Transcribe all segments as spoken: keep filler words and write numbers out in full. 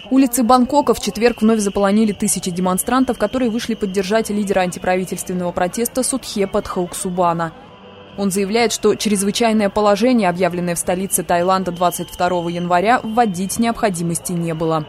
Улицы Бангкока в четверг вновь заполонили тысячи демонстрантов, которые вышли поддержать лидера антиправительственного протеста Судхепа Тхауксубана. Он заявляет, что чрезвычайное положение, объявленное в столице Таиланда двадцать второго января, вводить необходимости не было.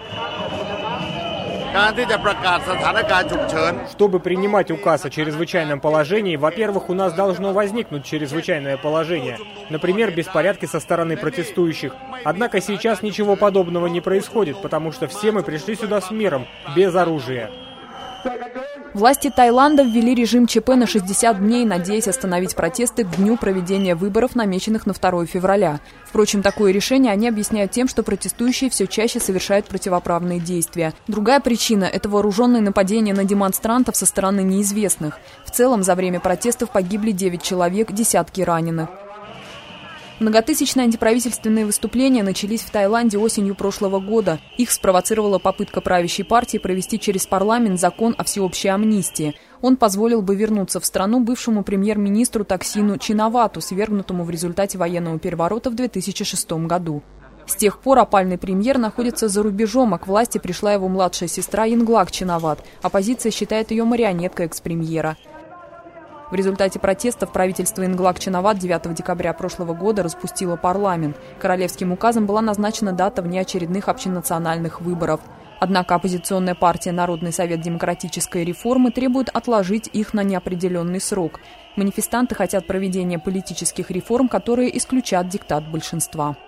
Чтобы принимать указ о чрезвычайном положении, во-первых, у нас должно возникнуть чрезвычайное положение. Например, беспорядки со стороны протестующих. Однако сейчас ничего подобного не происходит, потому что все мы пришли сюда с миром, без оружия. Власти Таиланда ввели режим ЧП на шестьдесят дней, надеясь остановить протесты к дню проведения выборов, намеченных на второе февраля. Впрочем, такое решение они объясняют тем, что протестующие все чаще совершают противоправные действия. Другая причина – это вооруженные нападения на демонстрантов со стороны неизвестных. В целом, за время протестов погибли девять человек, десятки раненых. Многотысячные антиправительственные выступления начались в Таиланде осенью прошлого года. Их спровоцировала попытка правящей партии провести через парламент закон о всеобщей амнистии. Он позволил бы вернуться в страну бывшему премьер-министру Таксину Чинавату, свергнутому в результате военного переворота в две тысячи шестом году. С тех пор опальный премьер находится за рубежом, а к власти пришла его младшая сестра Янглак Чинават. Оппозиция считает ее марионеткой экс-премьера. В результате протестов правительство Янглак Чинават девятого декабря прошлого года распустило парламент. Королевским указом была назначена дата внеочередных общенациональных выборов. Однако оппозиционная партия «Народный совет демократической реформы» требует отложить их на неопределенный срок. Манифестанты хотят проведения политических реформ, которые исключат диктат большинства.